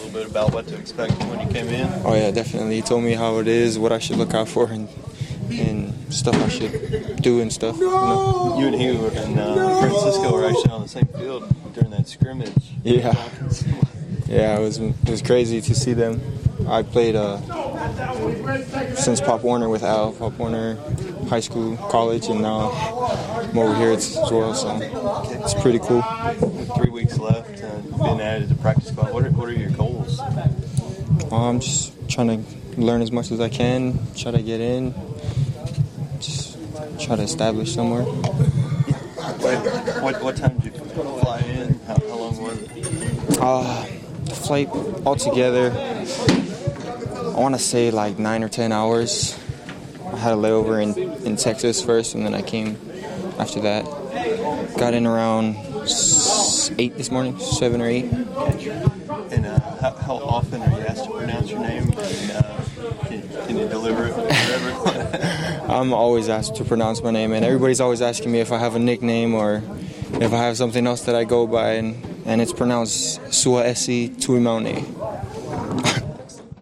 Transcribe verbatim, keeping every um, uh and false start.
little bit about what to expect when you came in? Oh yeah, definitely. He told me how it is, what I should look out for, and and stuff I should do and stuff. You know? You and he were in uh, Francisco were actually on the same field during that scrimmage. Yeah, yeah. It was it was crazy to see them. I played uh, since Pop Warner with Al, Pop Warner, high school, college, and now I'm over here as well. So it's pretty cool. With three weeks left, uh, being added to the practice squad. What are, what are your goals? I'm just trying to learn as much as I can. Try to get in. Just try to establish somewhere. What, what, what time did you fly in? How, how long was it? Uh, the flight altogether, I want to say like nine or ten hours. I had a layover in, in Texas first, and then I came after that. Got in around eight this morning, seven or eight. And uh, how, how often are you asked to pronounce your name? And, uh, can, can you deliver it for everyone? I'm always asked to pronounce my name, and everybody's always asking me if I have a nickname or if I have something else that I go by, and, and it's pronounced Suaesi Tuimane.